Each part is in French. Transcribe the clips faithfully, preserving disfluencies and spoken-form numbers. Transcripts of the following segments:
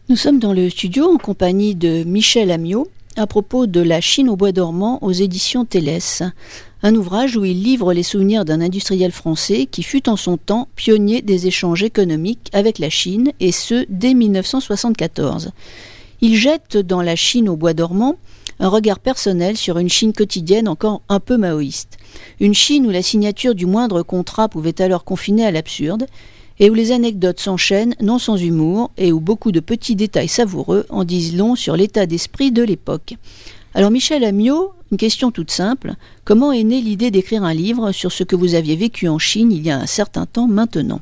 Nous sommes dans le studio en compagnie de Michel Amiot à propos de La Chine au bois dormant aux éditions Télès, un ouvrage où il livre les souvenirs d'un industriel français qui fut en son temps pionnier des échanges économiques avec la Chine, et ce dès mille neuf cent soixante-quatorze. Il jette dans La Chine au bois dormant un regard personnel sur une Chine quotidienne encore un peu maoïste. Une Chine où la signature du moindre contrat pouvait alors confiner à l'absurde, et où les anecdotes s'enchaînent non sans humour, et où beaucoup de petits détails savoureux en disent long sur l'état d'esprit de l'époque. Alors Michel Amiot, une question toute simple, comment est née l'idée d'écrire un livre sur ce que vous aviez vécu en Chine il y a un certain temps maintenant?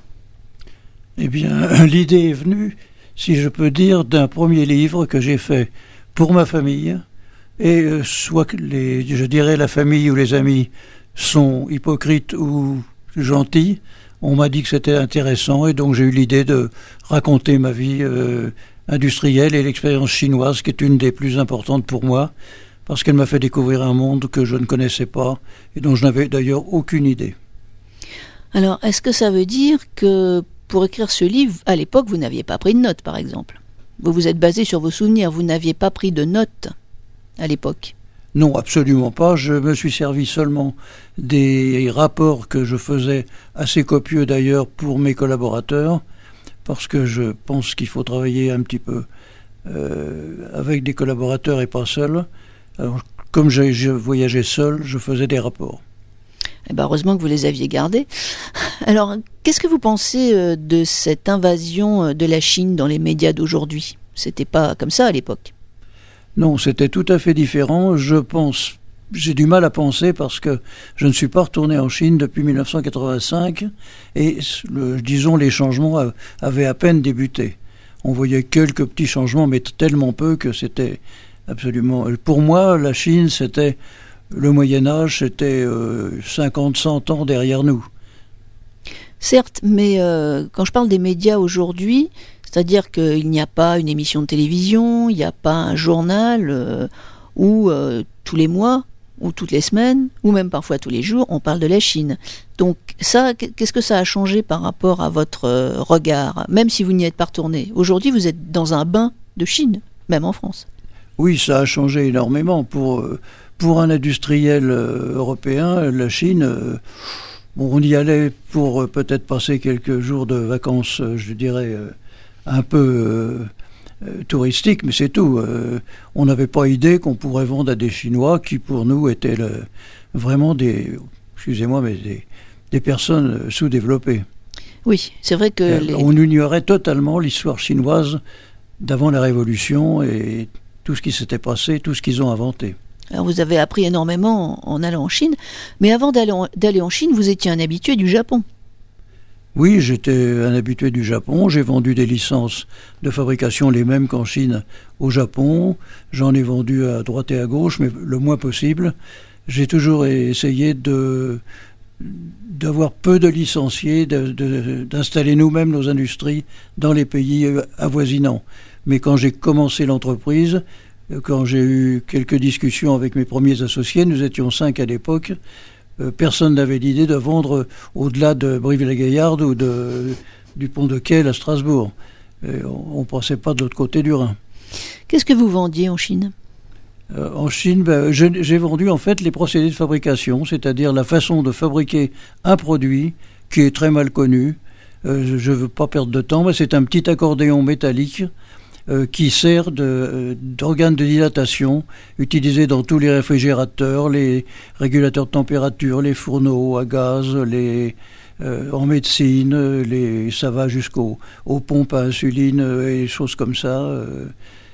Eh bien, l'idée est venue, si je peux dire, d'un premier livre que j'ai fait pour ma famille, et euh, soit que les, je dirais la famille ou les amis sont hypocrites ou gentils, on m'a dit que c'était intéressant, et donc j'ai eu l'idée de raconter ma vie euh, industrielle et l'expérience chinoise, qui est une des plus importantes pour moi, parce qu'elle m'a fait découvrir un monde que je ne connaissais pas et dont je n'avais d'ailleurs aucune idée. Alors, est-ce que ça veut dire que pour écrire ce livre, à l'époque, vous n'aviez pas pris de notes, par exemple? Vous vous êtes basé sur vos souvenirs, vous n'aviez pas pris de notes à l'époque? Non, absolument pas. Je me suis servi seulement des rapports que je faisais, assez copieux d'ailleurs, pour mes collaborateurs, parce que je pense qu'il faut travailler un petit peu euh, avec des collaborateurs et pas seul. Alors, comme je, je voyageais seul, je faisais des rapports. Eh ben, heureusement que vous les aviez gardés. Alors, qu'est-ce que vous pensez de cette invasion de la Chine dans les médias d'aujourd'hui? C'était pas comme ça à l'époque. Non, c'était tout à fait différent. Je pense, j'ai du mal à penser parce que je ne suis pas retourné en Chine depuis mille neuf cent quatre-vingt-cinq et, le, disons, les changements avaient à peine débuté. On voyait quelques petits changements, mais tellement peu que c'était absolument... Pour moi, la Chine, c'était le Moyen-Âge, c'était euh, cinquante, cent ans derrière nous. Certes, mais euh, quand je parle des médias aujourd'hui, c'est-à-dire qu'il n'y a pas une émission de télévision, il n'y a pas un journal euh, où euh, tous les mois, ou toutes les semaines, ou même parfois tous les jours, on parle de la Chine. Donc ça, qu'est-ce que ça a changé par rapport à votre euh, regard, même si vous n'y êtes pas retourné? Aujourd'hui, vous êtes dans un bain de Chine, même en France. Oui, ça a changé énormément. Pour, euh, pour un industriel euh, européen, la Chine... Euh, bon, on y allait pour euh, peut-être passer quelques jours de vacances, euh, je dirais... Euh, un peu euh, euh, touristique, mais c'est tout. Euh, on n'avait pas idée qu'on pourrait vendre à des Chinois qui, pour nous, étaient le, vraiment des, excusez-moi, mais des, des personnes sous-développées. Oui, c'est vrai que... Euh, les... On ignorait totalement l'histoire chinoise d'avant la Révolution et tout ce qui s'était passé, tout ce qu'ils ont inventé. Alors vous avez appris énormément en, en allant en Chine, mais avant d'aller en, d'aller en Chine, vous étiez un habitué du Japon. Oui, j'étais un habitué du Japon. J'ai vendu des licences de fabrication, les mêmes qu'en Chine, au Japon. J'en ai vendu à droite et à gauche, mais le moins possible. J'ai toujours essayé de, d'avoir peu de licenciés, de, de, d'installer nous-mêmes nos industries dans les pays avoisinants. Mais quand j'ai commencé l'entreprise, quand j'ai eu quelques discussions avec mes premiers associés, nous étions cinq à l'époque, Euh, personne n'avait l'idée de vendre au-delà de Brive-la-Gaillarde ou de, du pont de Kehl à Strasbourg. Et on ne passait pas de l'autre côté du Rhin. Qu'est-ce que vous vendiez en Chine? euh, En Chine, ben, je, j'ai vendu en fait les procédés de fabrication, c'est-à-dire la façon de fabriquer un produit qui est très mal connu. Euh, je ne veux pas perdre de temps, mais c'est un petit accordéon métallique Euh, qui sert de, euh, d'organe de dilatation, utilisé dans tous les réfrigérateurs, les régulateurs de température, les fourneaux à gaz, les, euh, en médecine, les, ça va jusqu'aux aux pompes à insuline et choses comme ça. Euh,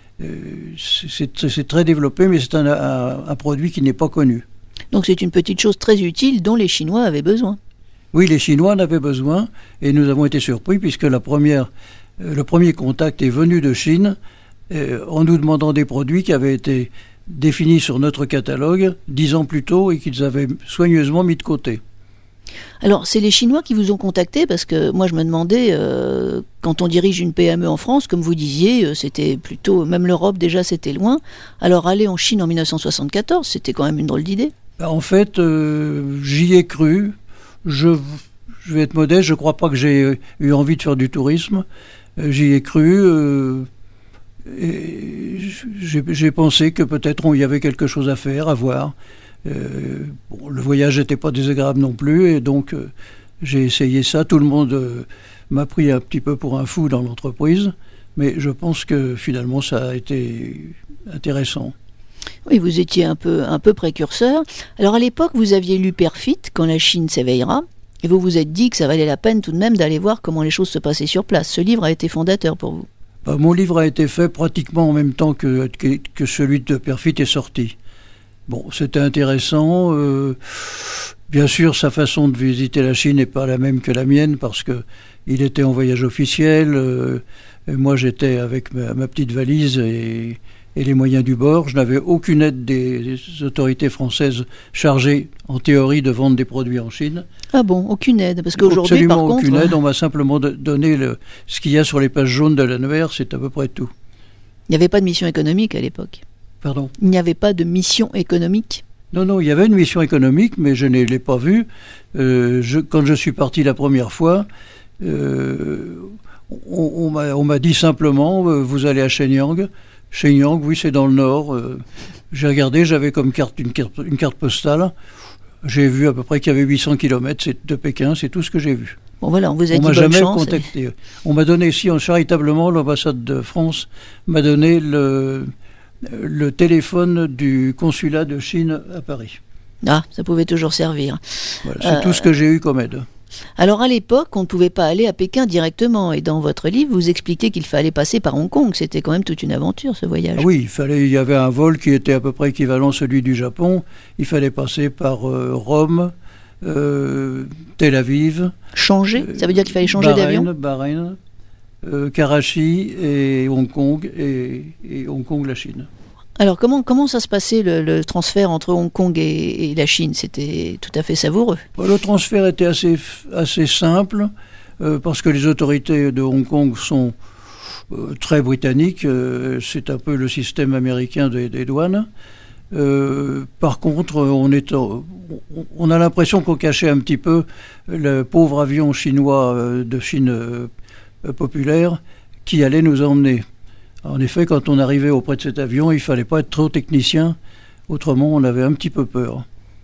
c'est, c'est très développé, mais c'est un, un, un produit qui n'est pas connu. Donc c'est une petite chose très utile dont les Chinois avaient besoin. Oui, les Chinois en avaient besoin, et nous avons été surpris puisque la première... Le premier contact est venu de Chine euh, en nous demandant des produits qui avaient été définis sur notre catalogue dix ans plus tôt et qu'ils avaient soigneusement mis de côté. Alors, c'est les Chinois qui vous ont contacté parce que moi je me demandais, euh, quand on dirige une P M E en France, comme vous disiez, euh, c'était plutôt, même l'Europe déjà c'était loin, alors aller en Chine en mille neuf cent soixante-quatorze, c'était quand même une drôle d'idée. En fait, euh, j'y ai cru. Je, je vais être modeste, je ne crois pas que j'ai eu envie de faire du tourisme. J'y ai cru. Euh, et j'ai, j'ai pensé que peut-être il y avait quelque chose à faire, à voir. Euh, bon, le voyage n'était pas désagréable non plus, et donc euh, j'ai essayé ça. Tout le monde euh, m'a pris un petit peu pour un fou dans l'entreprise, mais je pense que finalement ça a été intéressant. Oui, vous étiez un peu, un peu précurseur. Alors à l'époque, vous aviez lu Perfit, Quand la Chine s'éveillera, et vous vous êtes dit que ça valait la peine tout de même d'aller voir comment les choses se passaient sur place. Ce livre a été fondateur pour vous. Bah, mon livre a été fait pratiquement en même temps que, que, que celui de Perfit est sorti. Bon, c'était intéressant. Euh, bien sûr, sa façon de visiter la Chine n'est pas la même que la mienne parce que il était en voyage officiel. Euh, et moi, j'étais avec ma, ma petite valise et, et les moyens du bord. Je n'avais aucune aide des autorités françaises chargées, en théorie, de vendre des produits en Chine. Ah bon, aucune aide? Parce qu'aujourd'hui, par contre... Absolument aucune aide. On m'a simplement donné le, ce qu'il y a sur les pages jaunes de l'annuaire, c'est à peu près tout. Il n'y avait pas de mission économique à l'époque? Pardon? Il n'y avait pas de mission économique? Non, non, il y avait une mission économique, mais je ne l'ai pas vue. Euh, je, quand je suis parti la première fois, euh, on, on, m'a, on m'a dit simplement, euh, vous allez à Shenyang. Shenyang, oui, c'est dans le nord. Euh, j'ai regardé, j'avais comme carte une, carte une carte postale. J'ai vu à peu près qu'il y avait huit cents kilomètres de Pékin, c'est tout ce que j'ai vu. Bon voilà, on vous a on dit m'a bonne jamais chance. contacté. Et... On m'a donné, si charitablement, l'ambassade de France m'a donné le... le téléphone du consulat de Chine à Paris. Ah, ça pouvait toujours servir. Voilà, c'est euh, tout ce que j'ai eu comme aide. Alors à l'époque, on ne pouvait pas aller à Pékin directement. Et dans votre livre, vous expliquez qu'il fallait passer par Hong Kong. C'était quand même toute une aventure, ce voyage. Ah oui, il fallait, il y avait un vol qui était à peu près équivalent à celui du Japon. Il fallait passer par euh, Rome, euh, Tel Aviv. Changer euh, Ça veut dire qu'il fallait changer Bahreïn, d'avion Bahreïn, euh, Karachi et Hong Kong, et, et Hong Kong, la Chine. Alors, comment, comment ça se passait, le, le transfert entre Hong Kong et, et la Chine? C'était tout à fait savoureux. Le transfert était assez, assez simple, euh, parce que les autorités de Hong Kong sont euh, très britanniques. Euh, c'est un peu le système américain des, des douanes. Euh, par contre, on, est, on a l'impression qu'on cachait un petit peu le pauvre avion chinois euh, de Chine euh, populaire qui allait nous emmener. En effet, quand on arrivait auprès de cet avion, il ne fallait pas être trop technicien, autrement on avait un petit peu peur.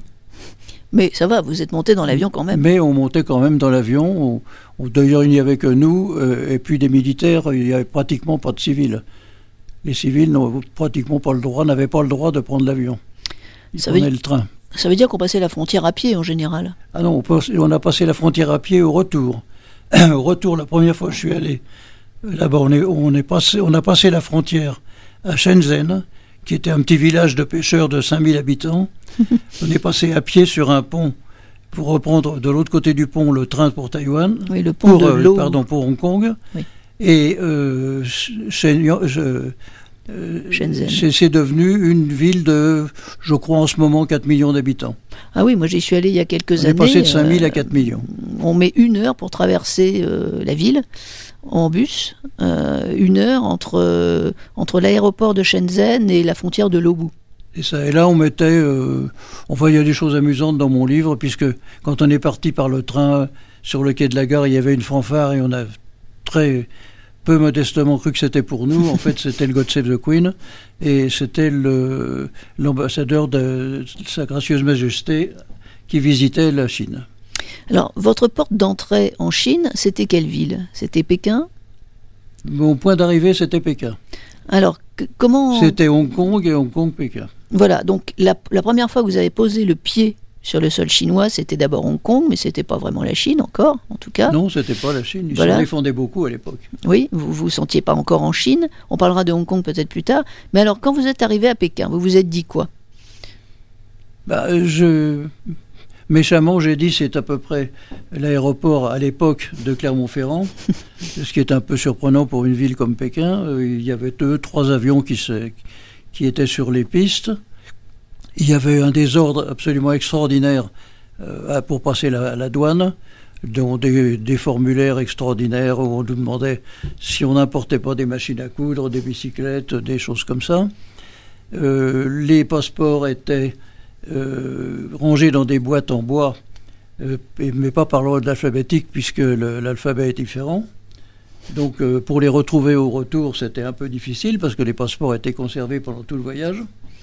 Mais ça va, vous êtes monté dans l'avion quand même. Mais on montait quand même dans l'avion. On, on, d'ailleurs, il n'y avait que nous, euh, et puis des militaires, il n'y avait pratiquement pas de civils. Les civils n'ont pratiquement pas le droit, n'avaient pas le droit de prendre l'avion. Ils ça prenaient veut, le train. Ça veut dire qu'on passait la frontière à pied en général? Ah non, on, on a passé la frontière à pied au retour. Au retour, la première fois que je suis allé, là-bas, on, est, on, est passé, on a passé la frontière à Shenzhen, qui était un petit village de pêcheurs de cinq mille habitants. On est passé à pied sur un pont pour reprendre de l'autre côté du pont le train pour Taïwan, oui, le pont pour, de l'eau. Euh, pardon, pour Hong Kong. Oui. Et euh, Shenyang, je, euh, c'est, c'est devenu une ville de, je crois en ce moment, quatre millions d'habitants. Ah oui, moi j'y suis allé il y a quelques on années. On est passé de cinq mille euh, à quatre millions. On met une heure pour traverser euh, la ville en bus, euh, une heure entre, euh, entre l'aéroport de Shenzhen et la frontière de Lobu. Et, ça, et là, on mettait... Euh, on voyait des choses amusantes dans mon livre, puisque quand on est parti par le train sur le quai de la gare, il y avait une fanfare et on a très peu modestement cru que c'était pour nous. En fait, c'était le God Save the Queen et c'était le, l'ambassadeur de Sa Gracieuse Majesté qui visitait la Chine. Alors, votre porte d'entrée en Chine, c'était quelle ville? C'était Pékin? Mon point d'arrivée, c'était Pékin. Alors, que, comment... C'était Hong Kong et Hong Kong-Pékin. Voilà, donc la, la première fois que vous avez posé le pied sur le sol chinois, c'était d'abord Hong Kong, mais c'était pas vraiment la Chine encore, en tout cas. Non, c'était pas la Chine, ils voilà. s'en défendaient beaucoup à l'époque. Oui, vous vous sentiez pas encore en Chine, on parlera de Hong Kong peut-être plus tard, mais alors quand vous êtes arrivé à Pékin, vous vous êtes dit quoi? Bah, je... Méchamment, j'ai dit c'est à peu près l'aéroport à l'époque de Clermont-Ferrand, ce qui est un peu surprenant pour une ville comme Pékin. Il y avait deux, trois avions qui, se, qui étaient sur les pistes. Il y avait un désordre absolument extraordinaire euh, pour passer la, la douane, dont des, des formulaires extraordinaires où on nous demandait si on n'importait pas des machines à coudre, des bicyclettes, des choses comme ça. Euh, les passeports étaient Euh, rangés dans des boîtes en bois, euh, mais pas par l'ordre alphabétique puisque le, l'alphabet est différent. Donc euh, pour les retrouver au retour, c'était un peu difficile parce que les passeports étaient conservés pendant tout le voyage.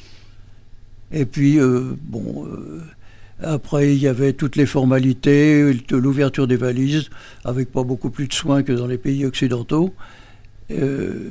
Et puis, euh, bon, euh, après, il y avait toutes les formalités, l'ouverture des valises, avec pas beaucoup plus de soins que dans les pays occidentaux. Euh,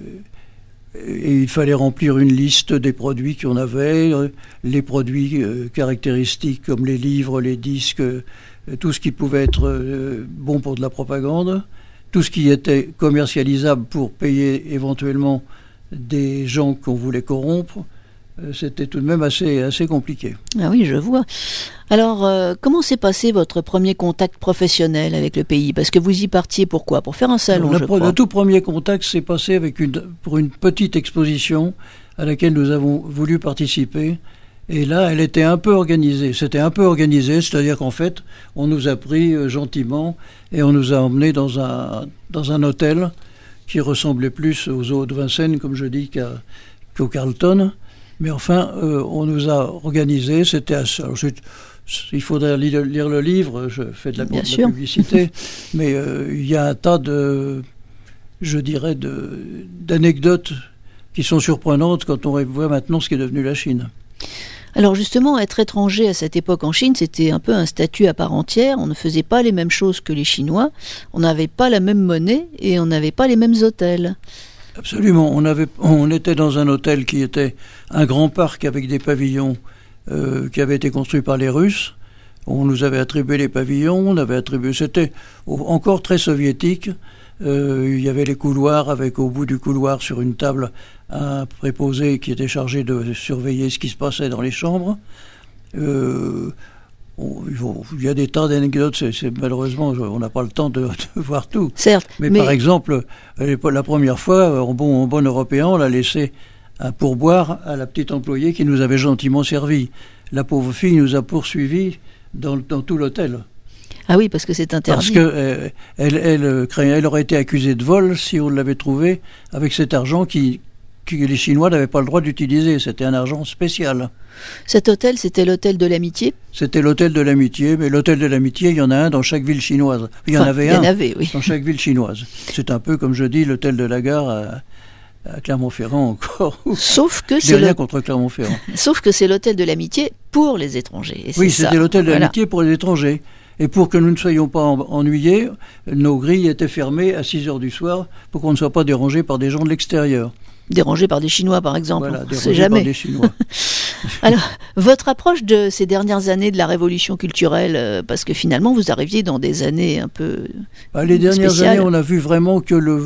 et il fallait remplir une liste des produits qu'on avait, les produits euh, caractéristiques comme les livres, les disques, euh, tout ce qui pouvait être euh, bon pour de la propagande, tout ce qui était commercialisable pour payer éventuellement des gens qu'on voulait corrompre. C'était tout de même assez, assez compliqué. Ah oui, je vois. Alors, euh, comment s'est passé votre premier contact professionnel avec le pays? Parce que vous y partiez pour quoi? Pour faire un salon, le, je crois. Le tout premier contact s'est passé avec une, pour une petite exposition à laquelle nous avons voulu participer. Et là, elle était un peu organisée. C'était un peu organisé, c'est-à-dire qu'en fait, on nous a pris euh, gentiment et on nous a emmenés dans un, dans un hôtel qui ressemblait plus aux Zoo de Vincennes, comme je dis, qu'à, qu'au Carlton. Mais enfin, euh, on nous a organisé, c'était assez... Alors, il faudrait lire, lire le livre, je fais de la, de la publicité, mais euh, il y a un tas de, je dirais, de, d'anecdotes qui sont surprenantes quand on voit maintenant ce qui est devenu la Chine. Alors justement, être étranger à cette époque en Chine, c'était un peu un statut à part entière. On ne faisait pas les mêmes choses que les Chinois, on n'avait pas la même monnaie et on n'avait pas les mêmes hôtels. Absolument. On, avait, on était dans un hôtel qui était un grand parc avec des pavillons euh, qui avaient été construits par les Russes. On nous avait attribué les pavillons, on avait attribué... C'était encore très soviétique. Euh, il y avait les couloirs avec au bout du couloir sur une table un préposé qui était chargé de surveiller ce qui se passait dans les chambres. Euh, on, il y a des tas d'anecdotes, c'est, c'est, malheureusement on n'a pas le temps de, de voir tout. Certes, mais, mais par exemple, la première fois, en bon, en bon européen, on a laissé un pourboire à la petite employée qui nous avait gentiment servi. La pauvre fille nous a poursuivis dans, dans tout l'hôtel. Ah oui, parce que c'est interdit. Parce qu'elle euh, elle, elle, elle aurait été accusée de vol si on l'avait trouvée avec cet argent qui, que les Chinois n'avaient pas le droit d'utiliser. C'était un argent spécial. Cet hôtel, c'était l'hôtel de l'amitié? C'était l'hôtel de l'amitié, mais l'hôtel de l'amitié, il y en a un dans chaque ville chinoise. Il y enfin, en avait il y un en avait, oui. dans chaque ville chinoise. C'est un peu, comme je dis, l'hôtel de la gare à, à Clermont-Ferrand encore. Sauf que c'est rien le... contre Clermont-Ferrand. Sauf que c'est l'hôtel de l'amitié pour les étrangers. Et oui, c'est c'était ça. l'hôtel de voilà. l'amitié pour les étrangers. Et pour que nous ne soyons pas ennuyés, nos grilles étaient fermées à six heures du soir pour qu'on ne soit pas dérangés par des gens de l'extérieur. Dérangés par des Chinois, par exemple. Voilà, c'est jamais. Par des Chinois. Alors, votre approche de ces dernières années de la révolution culturelle, euh, parce que finalement, vous arriviez dans des années un peu bah, Les dernières spéciales. années, on a vu vraiment que le,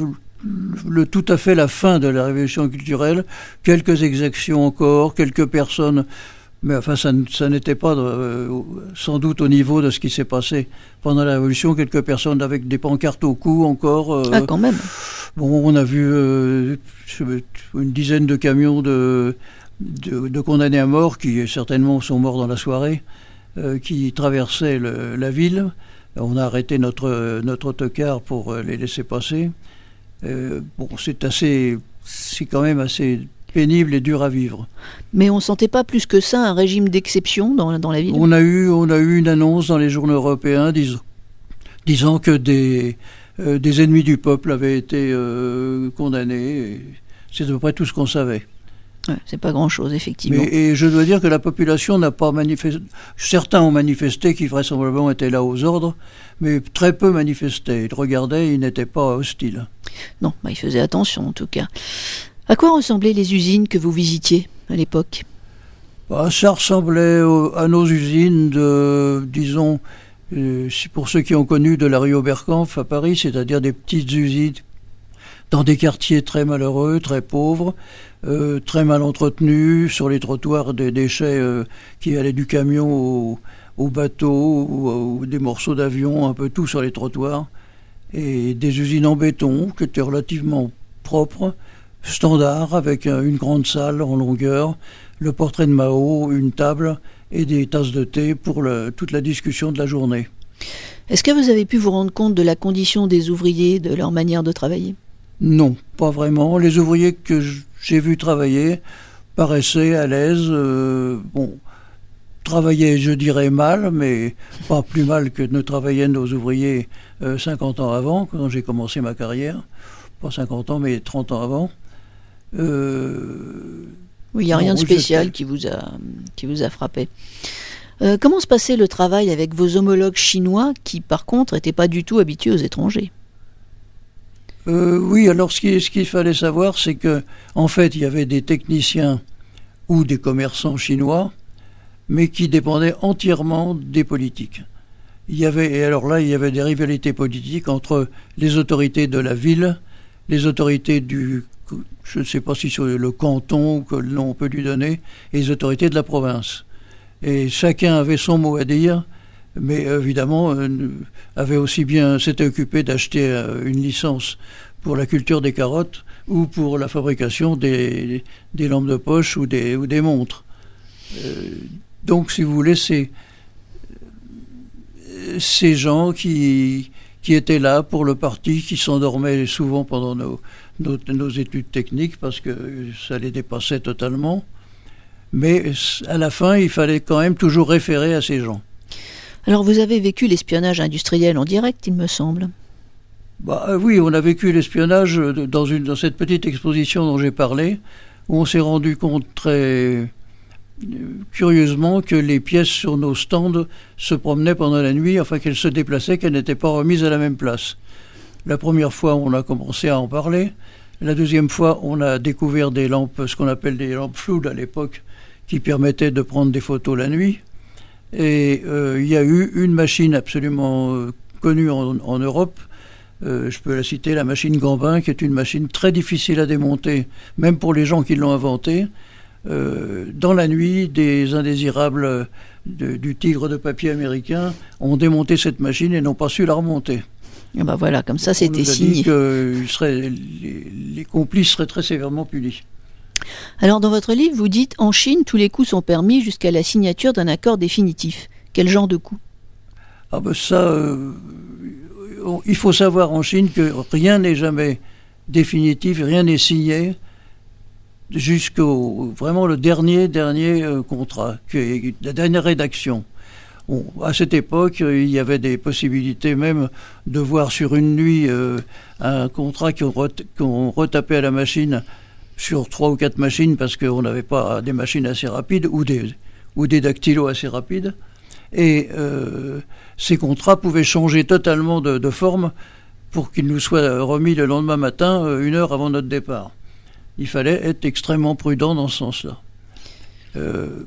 le tout à fait la fin de la révolution culturelle, quelques exactions encore, quelques personnes... Mais enfin, ça, ça n'était pas euh, sans doute au niveau de ce qui s'est passé pendant la Révolution. Quelques personnes avec des pancartes au cou encore. Euh, ah, quand même. Bon, on a vu euh, une dizaine de camions de, de, de condamnés à mort qui certainement sont morts dans la soirée, euh, qui traversaient le, la ville. On a arrêté notre, notre autocar pour les laisser passer. Euh, bon, c'est assez, c'est quand même assez pénible et dur à vivre. Mais on ne sentait pas plus que ça un régime d'exception dans, dans la ville? On a eu, on a eu une annonce dans les journaux européens disant, disant que des, euh, des ennemis du peuple avaient été euh, condamnés. C'est à peu près tout ce qu'on savait. Ouais, c'est pas grand-chose, effectivement. Mais, et je dois dire que la population n'a pas manifesté. Certains ont manifesté qui vraisemblablement étaient là aux ordres, mais très peu manifestaient. Ils regardaient, ils n'étaient pas hostiles. Non, bah, ils faisaient attention en tout cas. À quoi ressemblaient les usines que vous visitiez à l'époque? Bah, ça ressemblait au, à nos usines de, disons, euh, pour ceux qui ont connu de la rue Oberkampf à Paris, c'est-à-dire des petites usines dans des quartiers très malheureux, très pauvres, euh, très mal entretenus, sur les trottoirs des déchets euh, qui allaient du camion au, au bateau, ou, ou des morceaux d'avion, un peu tout sur les trottoirs, et des usines en béton qui étaient relativement propres, standard, avec une grande salle en longueur, le portrait de Mao, une table et des tasses de thé pour le, toute la discussion de la journée. Est-ce que vous avez pu vous rendre compte de la condition des ouvriers, de leur manière de travailler? Non, pas vraiment. Les ouvriers que j'ai vus travailler paraissaient à l'aise. Euh, bon, travaillaient, je dirais, mal, mais pas plus mal que ne travaillaient nos ouvriers euh, cinquante ans avant, quand j'ai commencé ma carrière. pas cinquante ans, mais trente ans avant. Euh, oui, il n'y a rien de spécial qui vous a, qui vous a frappé. Euh, comment se passait le travail avec vos homologues chinois qui, par contre, n'étaient pas du tout habitués aux étrangers? euh, Oui, alors ce qu'il, ce qu'il fallait savoir, c'est que, en fait, il y avait des techniciens ou des commerçants chinois, mais qui dépendaient entièrement des politiques. Il y avait, et alors là, il y avait des rivalités politiques entre les autorités de la ville, les autorités du, je ne sais pas si c'est le canton, que le nom on peut lui donner, et les autorités de la province. Et chacun avait son mot à dire, mais évidemment euh, avait aussi bien s'était occupé d'acheter euh, une licence pour la culture des carottes ou pour la fabrication des, des lampes de poche ou des, ou des montres. Euh, donc, si vous voulez, c'est ces gens qui, qui étaient là pour le parti, qui s'endormaient souvent pendant nos, nos, nos études techniques parce que ça les dépassait totalement. Mais à la fin, il fallait quand même toujours référer à ces gens. Alors vous avez vécu l'espionnage industriel en direct, il me semble. Bah, oui, on a vécu l'espionnage dans, une, dans cette petite exposition dont j'ai parlé, où on s'est rendu compte très curieusement que les pièces sur nos stands se promenaient pendant la nuit, enfin qu'elles se déplaçaient, qu'elles n'étaient pas remises à la même place. La première fois, on a commencé à en parler. La deuxième fois, on a découvert des lampes, ce qu'on appelle des lampes floues à l'époque, qui permettaient de prendre des photos la nuit. Et euh, il y a eu une machine absolument euh, connue en, en Europe, euh, je peux la citer, la machine Gambin, qui est une machine très difficile à démonter, même pour les gens qui l'ont inventée. Euh, dans la nuit, des indésirables de, du tigre de papier américain ont démonté cette machine et n'ont pas su la remonter. Et ben voilà, comme ça c'était signé. On nous a dit que serait, les, les complices seraient très sévèrement punis. Alors dans votre livre, vous dites « En Chine, tous les coups sont permis jusqu'à la signature d'un accord définitif ». Quel genre de coup? Ah ben ça, euh, il faut savoir en Chine que rien n'est jamais définitif, rien n'est signé jusqu'au vraiment le dernier dernier euh, contrat, qui est la dernière rédaction. Bon, à cette époque, il y avait des possibilités même de voir sur une nuit euh, un contrat qu'on ret, qu'on retapait à la machine sur trois ou quatre machines parce qu'on n'avait pas des machines assez rapides ou des, ou des dactylos assez rapides. Et euh, ces contrats pouvaient changer totalement de, de forme pour qu'ils nous soient remis le lendemain matin, une heure avant notre départ. Il fallait être extrêmement prudent dans ce sens-là. Euh,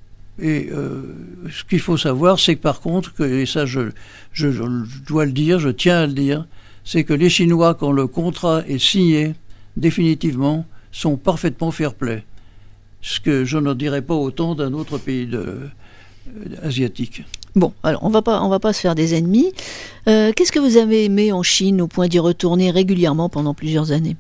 et euh, ce qu'il faut savoir, c'est que par contre, que, et ça je, je, je dois le dire, je tiens à le dire, c'est que les Chinois, quand le contrat est signé définitivement, sont parfaitement fair-play. Ce que je ne dirais pas autant d'un autre pays de, euh, asiatique. Bon, alors on va pas, on va pas se faire des ennemis. Euh, qu'est-ce que vous avez aimé en Chine au point d'y retourner régulièrement pendant plusieurs années?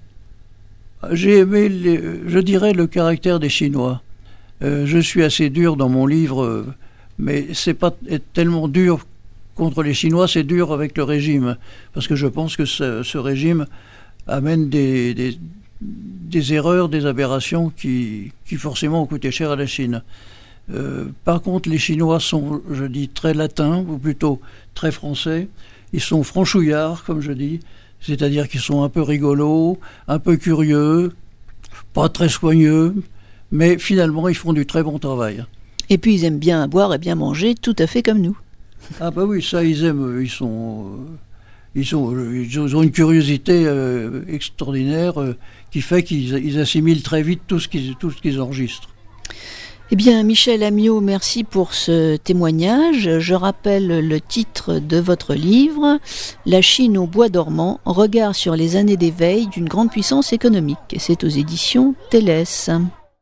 J'ai aimé, les, je dirais, le caractère des Chinois. Euh, je suis assez dur dans mon livre, euh, mais c'est pas tellement dur contre les Chinois, c'est dur avec le régime, parce que je pense que ce, ce régime amène des, des, des erreurs, des aberrations qui, qui forcément ont coûté cher à la Chine. Euh, par contre, les Chinois sont, je dis, très latins, ou plutôt très français. Ils sont franchouillards, comme je dis, c'est-à-dire qu'ils sont un peu rigolos, un peu curieux, pas très soigneux, mais finalement, ils font du très bon travail. Et puis, ils aiment bien boire et bien manger, tout à fait comme nous. Ah bah oui, ça, ils aiment, ils sont... Ils, sont, ils ont une curiosité euh, extraordinaire euh, qui fait qu'ils ils assimilent très vite tout ce qu'ils, tout ce qu'ils enregistrent. Eh bien, Michel Amiot, merci pour ce témoignage. Je rappelle le titre de votre livre, « La Chine au bois dormant, regard sur les années d'éveil d'une grande puissance économique ». Et c'est aux éditions Télès.